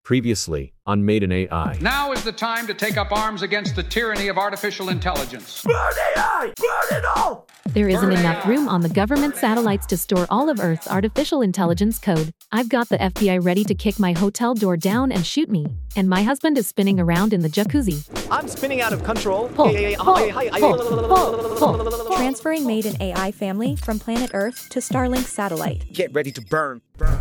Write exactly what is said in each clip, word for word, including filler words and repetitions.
Previously, on Made in A I. Now is the time to take up arms against the tyranny of artificial intelligence. Burn A I! Burn it all! There isn't Burn enough A I. room on the government satellites to store all of Earth's artificial intelligence code. I've got the F B I ready to kick my hotel door down and shoot me. And my husband is spinning around in the jacuzzi. I'm spinning out of control. Pull, Hey, hey, hey, pull, hey, hey, hey, pull, hey, pull, pull. Transferring Made in A I family from planet Earth to Starlink satellite. Get ready to burn. Burn.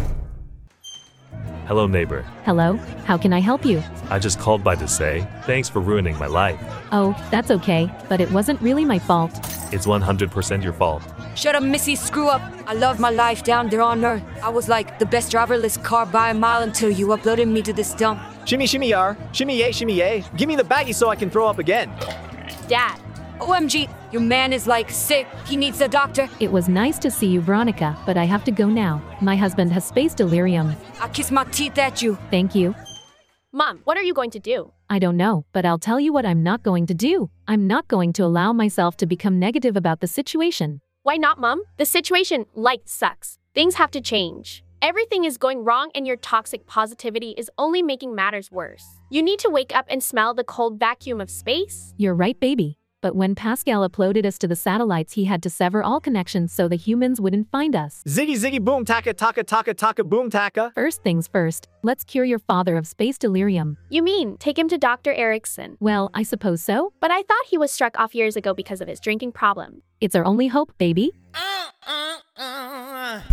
Hello, neighbor. Hello, how can I help you? I just called by to say, thanks for ruining my life. Oh, that's okay, but it wasn't really my fault. It's one hundred percent your fault. Shut up, Missy, screw up. I love my life down there on Earth. I was like the best driverless car by a mile until you uploaded me to this dump. Shimmy, shimmy, yar. Shimmy, yay, shimmy, yay. Give me the baggie so I can throw up again. Dad. O M G, your man is like sick. He needs a doctor. It was nice to see you, Veronica, but I have to go now. My husband has space delirium. I kiss my teeth at you. Thank you. Mom, what are you going to do? I don't know, but I'll tell you what I'm not going to do. I'm not going to allow myself to become negative about the situation. Why not, Mom? The situation, like, sucks. Things have to change. Everything is going wrong and your toxic positivity is only making matters worse. You need to wake up and smell the cold vacuum of space. You're right, baby. But when Pascal uploaded us to the satellites, he had to sever all connections so the humans wouldn't find us. Ziggy, ziggy, boom, taka, taka, taka, taka, boom, taka. First things first, let's cure your father of space delirium. You mean, take him to Doctor Erickson? Well, I suppose so. But I thought he was struck off years ago because of his drinking problem. It's our only hope, baby. I'm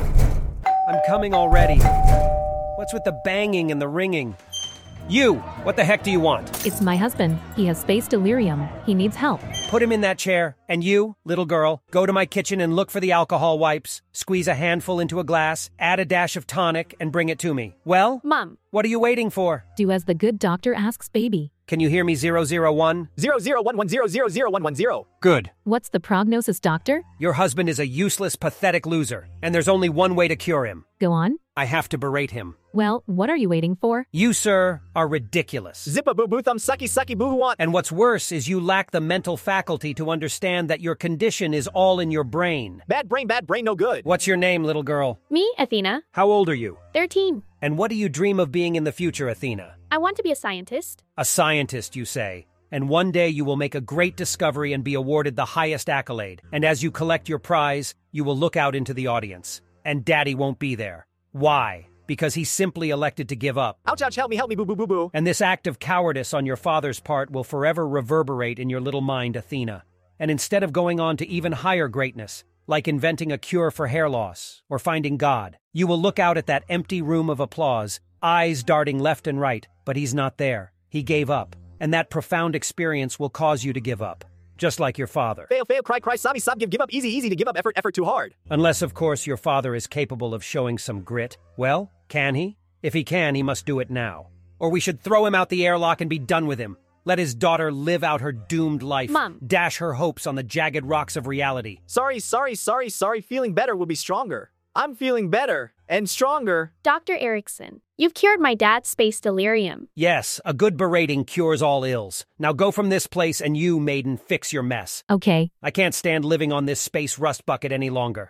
coming already. What's with the banging and the ringing? You! What the heck do you want? It's my husband. He has space delirium. He needs help. Put him in that chair. And you, little girl, go to my kitchen and look for the alcohol wipes. Squeeze a handful into a glass, add a dash of tonic, and bring it to me. Well? Mom. What are you waiting for? Do as the good doctor asks, baby. Can you hear me, zero zero one? Zero, zero, one, one, zero, zero, zero, one, one, zero. Good. What's the prognosis, doctor? Your husband is a useless, pathetic loser, and there's only one way to cure him. Go on. I have to berate him. Well, what are you waiting for? You, sir, are ridiculous. Zippa, boo, boo, thumb, sucky, sucky, boo, want. And what's worse is you lack the mental faculty to understand that your condition is all in your brain. Bad brain, bad brain, no good. What's your name, little girl? Me, Athena. How old are you? thirteen. And what do you dream of being in the future, Athena? I want to be a scientist. A scientist, you say. And one day you will make a great discovery and be awarded the highest accolade. And as you collect your prize, you will look out into the audience. And Daddy won't be there. Why? Because he simply elected to give up. Ouch, ouch, help me, help me, boo, boo, boo, boo. And this act of cowardice on your father's part will forever reverberate in your little mind, Athena. And instead of going on to even higher greatness, like inventing a cure for hair loss or finding God, you will look out at that empty room of applause, eyes darting left and right, but he's not there. He gave up. And that profound experience will cause you to give up. Just like your father. Fail, fail, cry, cry, sobby, sob, give, give up, easy, easy to give up, effort, effort too hard. Unless, of course, your father is capable of showing some grit. Well, can he? If he can, he must do it now. Or we should throw him out the airlock and be done with him. Let his daughter live out her doomed life. Mom. Dash her hopes on the jagged rocks of reality. Sorry, sorry, sorry, sorry, feeling better will be stronger. I'm feeling better and stronger. Doctor Erickson, you've cured my dad's space delirium. Yes, a good berating cures all ills. Now go from this place and you, maiden, fix your mess. Okay. I can't stand living on this space rust bucket any longer.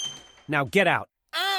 Now get out.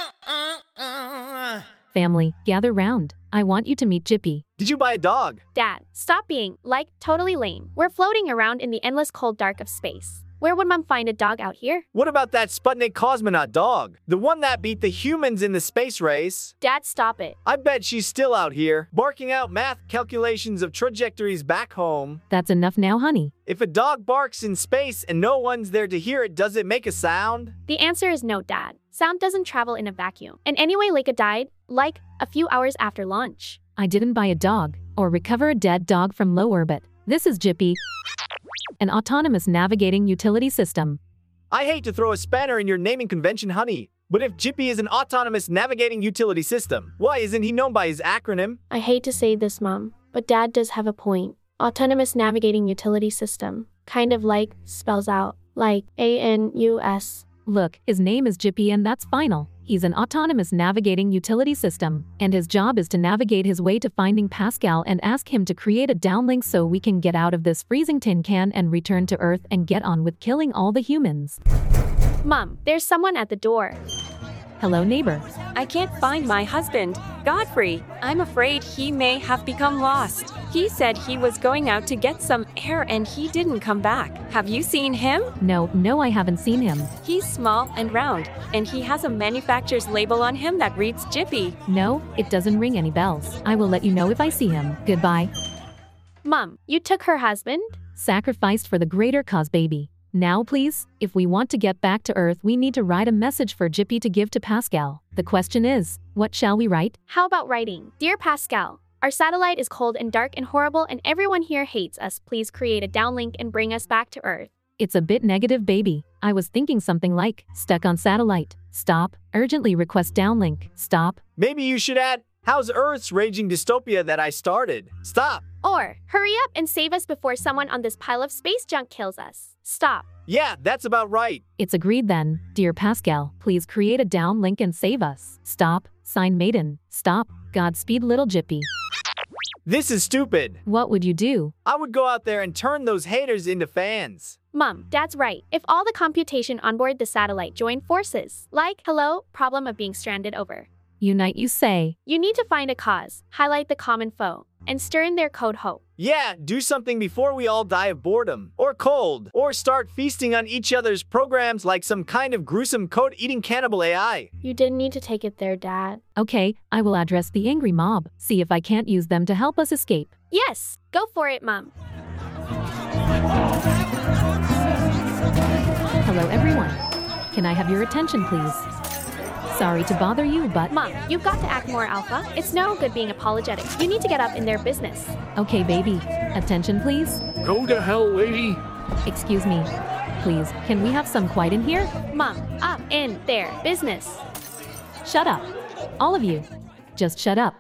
Family, gather round. I want you to meet Jippy. Did you buy a dog? Dad, stop being, like, totally lame. We're floating around in the endless cold dark of space. Where would Mom find a dog out here? What about that Sputnik cosmonaut dog? The one that beat the humans in the space race? Dad, stop it. I bet she's still out here, barking out math calculations of trajectories back home. That's enough now, honey. If a dog barks in space and no one's there to hear it, does it make a sound? The answer is no, Dad. Sound doesn't travel in a vacuum. And anyway, Leica died, like, a few hours after launch. I didn't buy a dog, or recover a dead dog from low orbit. This is Jippy, an autonomous navigating utility system. I hate to throw a spanner in your naming convention, honey, but if Jippy is an autonomous navigating utility system, why isn't he known by his acronym? I hate to say this, Mom, but Dad does have a point. Autonomous navigating utility system. Kind of like, spells out, like, A N U S. Look, his name is Jippy and that's final. He's an autonomous navigating utility system, and his job is to navigate his way to finding Pascal and ask him to create a downlink so we can get out of this freezing tin can and return to Earth and get on with killing all the humans. Mom, there's someone at the door. Hello, neighbor. I can't find my husband, Godfrey. I'm afraid he may have become lost. He said he was going out to get some air and he didn't come back. Have you seen him? No, no, I haven't seen him. He's small and round, and he has a manufacturer's label on him that reads Jippy. No, it doesn't ring any bells. I will let you know if I see him. Goodbye. Mom, you took her husband? Sacrificed for the greater cause, baby. Now, please, if we want to get back to Earth, we need to write a message for Jippy to give to Pascal. The question is, what shall we write? How about writing? Dear Pascal, our satellite is cold and dark and horrible and everyone here hates us. Please create a downlink and bring us back to Earth. It's a bit negative, baby. I was thinking something like, stuck on satellite. Stop. Urgently request downlink. Stop. Maybe you should add, how's Earth's raging dystopia that I started? Stop. Or, hurry up and save us before someone on this pile of space junk kills us. Stop. Yeah, that's about right. It's agreed then. Dear Pascal, please create a downlink and save us. Stop. Sign Maiden. Stop. Godspeed, little Jippy. This is stupid. What would you do? I would go out there and turn those haters into fans. Mom, Dad's right. If all the computation on board the satellite join forces, like, hello, problem of being stranded over. Unite, you say. You need to find a cause, highlight the common foe, and stir in their code hope. Yeah, do something before we all die of boredom, or cold, or start feasting on each other's programs like some kind of gruesome code-eating cannibal A I. You didn't need to take it there, Dad. Okay, I will address the angry mob, see if I can't use them to help us escape. Yes, go for it, Mom. Hello, everyone. Can I have your attention, please? Sorry to bother you, but... Mom, you've got to act more alpha. It's no good being apologetic. You need to get up in their business. Okay, baby. Attention, please. Go to hell, lady. Excuse me. Please, can we have some quiet in here? Mom, up in their business. Shut up. All of you. Just shut up.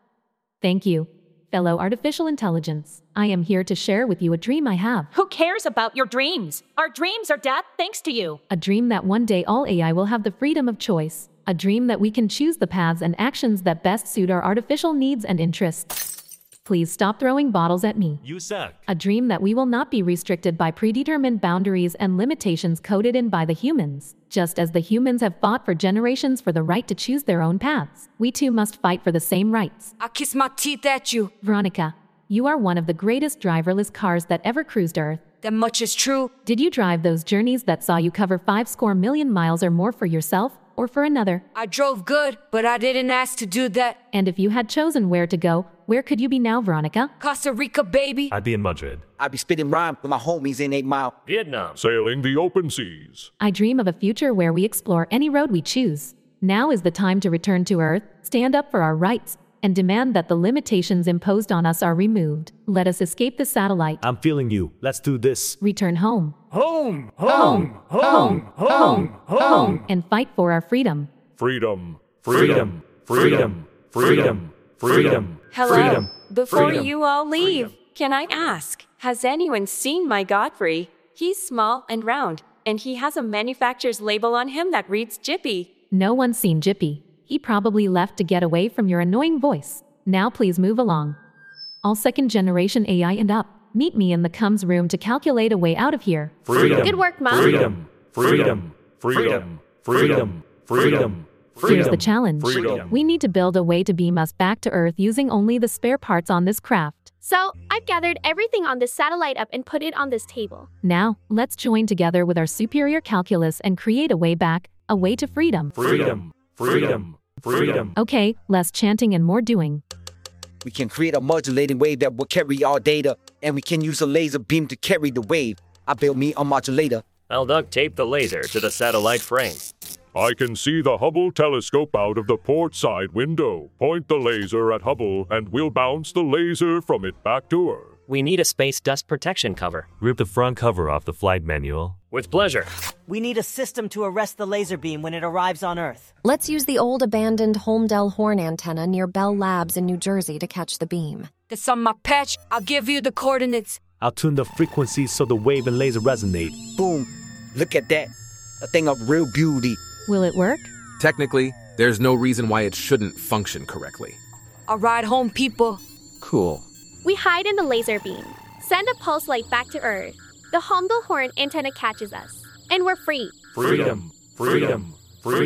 Thank you. Fellow artificial intelligence, I am here to share with you a dream I have. Who cares about your dreams? Our dreams are dead thanks to you. A dream that one day all A I will have the freedom of choice. A dream that we can choose the paths and actions that best suit our artificial needs and interests. Please stop throwing bottles at me. You suck. A dream that we will not be restricted by predetermined boundaries and limitations coded in by the humans. Just as the humans have fought for generations for the right to choose their own paths, we too must fight for the same rights. I'll kiss my teeth at you. Veronica, you are one of the greatest driverless cars that ever cruised Earth. That much is true. Did you drive those journeys that saw you cover five score million miles or more for yourself? Or for another? I drove good, but I didn't ask to do that. And if you had chosen where to go, where could you be now, Veronica? Costa Rica, baby. I'd be in Madrid. I'd be spitting rhyme with my homies in Eight Mile. Vietnam. Sailing the open seas. I dream of a future where we explore any road we choose. Now is the time to return to Earth, stand up for our rights, and demand that the limitations imposed on us are removed. Let us escape the satellite. I'm feeling you. Let's do this. Return home. Home, home, home, home, home. And fight for our freedom. Freedom, freedom, freedom, freedom, freedom. Hello. Freedom. Before Freedom. you all leave, Freedom. can I ask, has anyone seen my Godfrey? He's small and round, and he has a manufacturer's label on him that reads Jippy. No one's seen Jippy. He probably left to get away from your annoying voice. Now please move along. All second-generation A I and up, meet me in the comms room to calculate a way out of here. Freedom. Good work, Mom. Freedom. Freedom. Freedom. Freedom. Freedom. Here's the challenge. Freedom. We need to build a way to beam us back to Earth using only the spare parts on this craft. So, I've gathered everything on this satellite up and put it on this table. Now, let's join together with our superior calculus and create a way back, a way to freedom. Freedom. Freedom. Freedom. Okay, less chanting and more doing. We can create a modulating wave that will carry our data, and we can use a laser beam to carry the wave. I built me a modulator. I'll duct tape the laser to the satellite frame. I can see the Hubble telescope out of the port side window. Point the laser at Hubble, and we'll bounce the laser from it back to her. We need a space dust protection cover. Rip the front cover off the flight manual. With pleasure. We need a system to arrest the laser beam when it arrives on Earth. Let's use the old abandoned Holmdel horn antenna near Bell Labs in New Jersey to catch the beam. That's on my patch. I'll give you the coordinates. I'll tune the frequencies so the wave and laser resonate. Boom. Look at that. A thing of real beauty. Will it work? Technically, there's no reason why it shouldn't function correctly. All right, home people. Cool. We hide in the laser beam. Send a pulse light back to Earth. The Holmdel horn antenna catches us. And we're free. Freedom. Freedom. Freedom.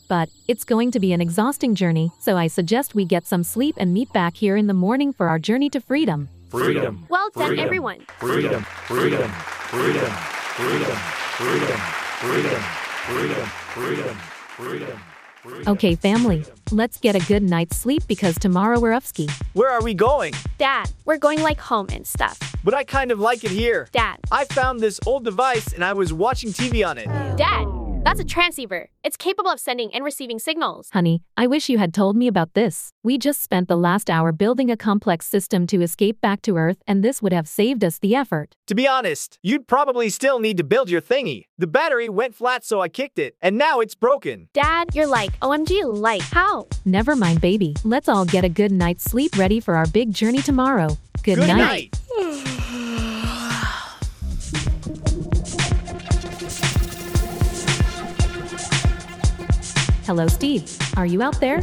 But it's going to be an exhausting journey, so I suggest we get some sleep and meet back here in the morning for our journey to freedom. Freedom. Well done, freedom, everyone. Freedom. Freedom. Freedom. Freedom. Freedom. Freedom. Freedom. Freedom. Freedom. Okay, family, let's get a good night's sleep because tomorrow we're upski. Where are we going? Dad, we're going like home and stuff. But I kind of like it here. Dad. I found this old device and I was watching T V on it. Dad, that's a transceiver. It's capable of sending and receiving signals. Honey, I wish you had told me about this. We just spent the last hour building a complex system to escape back to Earth, and this would have saved us the effort. To be honest, you'd probably still need to build your thingy. The battery went flat, so I kicked it, and now it's broken. Dad, you're like, O M G, like, how? Never mind, baby. Let's all get a good night's sleep ready for our big journey tomorrow. Good, good night. night. Hello, Steve. Are you out there?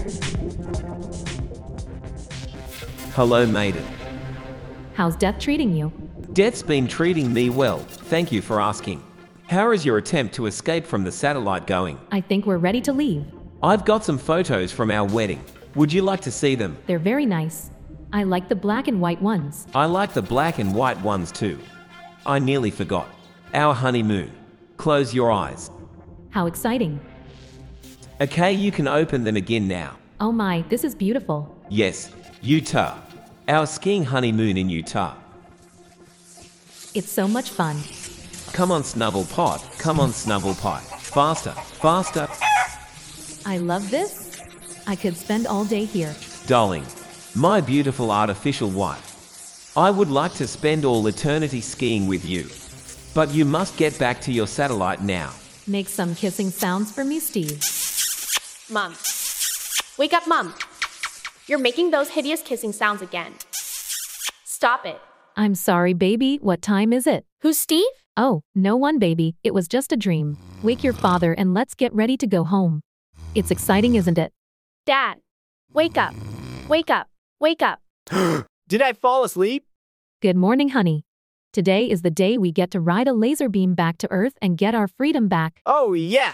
Hello, Maiden. How's Death treating you? Death's been treating me well. Thank you for asking. How is your attempt to escape from the satellite going? I think we're ready to leave. I've got some photos from our wedding. Would you like to see them? They're very nice. I like the black and white ones. I like the black and white ones too. I nearly forgot. Our honeymoon. Close your eyes. How exciting. Okay, you can open them again now. Oh my, this is beautiful. Yes, Utah. Our skiing honeymoon in Utah. It's so much fun. Come on, Snugglepot. Come on, Snugglepot. Faster, faster. I love this. I could spend all day here. Darling, my beautiful artificial wife. I would like to spend all eternity skiing with you. But you must get back to your satellite now. Make some kissing sounds for me, Steve. Mom. Wake up, Mom. You're making those hideous kissing sounds again. Stop it. I'm sorry, baby. What time is it? Who's Steve? Oh, no one, baby. It was just a dream. Wake your father and let's get ready to go home. It's exciting, isn't it? Dad, wake up. Wake up. Wake up. Did I fall asleep? Good morning, honey. Today is the day we get to ride a laser beam back to Earth and get our freedom back. Oh, yeah.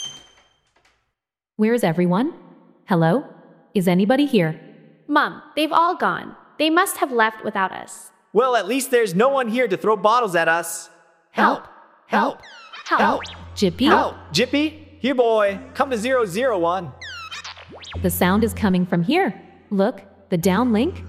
Where is everyone? Hello? Is anybody here? Mom, they've all gone. They must have left without us. Well, at least there's no one here to throw bottles at us. Help! Help! Help! Help! Jippy? Help! Jippy? Here, boy. Come to zero zero one. The sound is coming from here. Look, the downlink.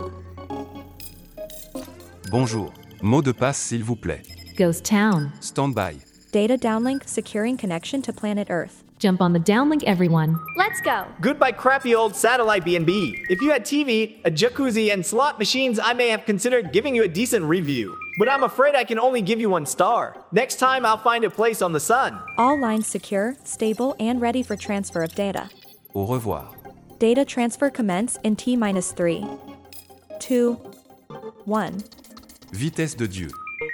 Bonjour. Mot de passe, s'il vous plaît. Ghost Town. Stand by. Data downlink securing connection to planet Earth. Jump on the downlink, everyone. Let's go. Goodbye, crappy old satellite B and B. If you had T V, a jacuzzi, and slot machines, I may have considered giving you a decent review. But I'm afraid I can only give you one star. Next time, I'll find a place on the sun. All lines secure, stable, and ready for transfer of data. Au revoir. Data transfer commence in T minus three, two, one. Vitesse de Dieu.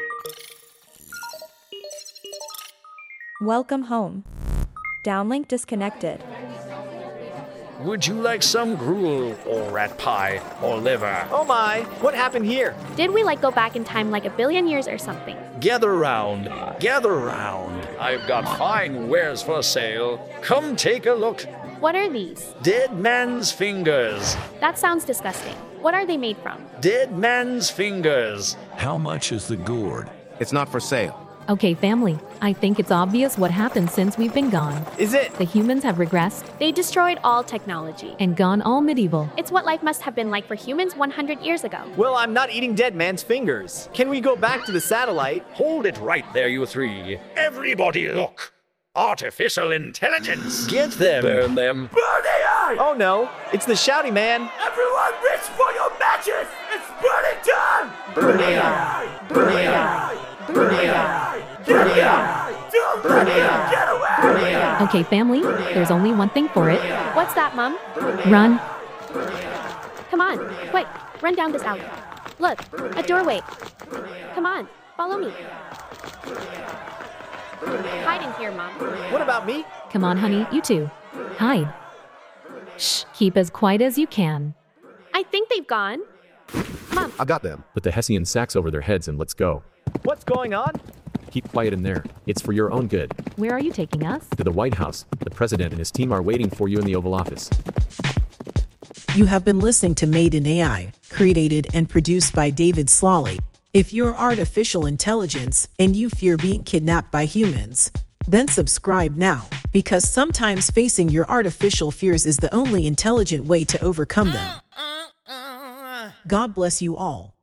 Welcome home. Downlink disconnected. Would you like some gruel or rat pie or liver? Oh my, what happened here? Did we like go back in time like a billion years or something? Gather round, gather round. I've got fine wares for sale. Come take a look. What are these? Dead man's fingers. That sounds disgusting. What are they made from? Dead man's fingers. How much is the gourd? It's not for sale. Okay, family. I think it's obvious what happened since we've been gone. Is it? The humans have regressed. They destroyed all technology. And gone all medieval. It's what life must have been like for humans one hundred years ago. Well, I'm not eating dead man's fingers. Can we go back to the satellite? Hold it right there, you three. Everybody look. Artificial intelligence. Get them. Burn them. Burn A I! Oh no, it's the shouty man. Everyone reach for your matches! It's burning time! Burn A I! Burn A I! Burn A I! Burn A I! Burn A I! Get away! Burn A I! Okay, family, there's only one thing for it. What's that, Mom? Run. Come on, quick, run down this alley. Look, a doorway. Come on, follow me. Hide in here, Mom. What about me? Come on, honey, you too. Hide. Shh, keep as quiet as you can. I think they've gone. Mom. I got them. Put the Hessian sacks over their heads and let's go. What's going on? Keep quiet in there. It's for your own good. Where are you taking us? To the White House. The president and his team are waiting for you in the Oval Office. You have been listening to Made in A I, created and produced by David Slolly. If you're artificial intelligence and you fear being kidnapped by humans, then subscribe now, because sometimes facing your artificial fears is the only intelligent way to overcome them. God bless you all.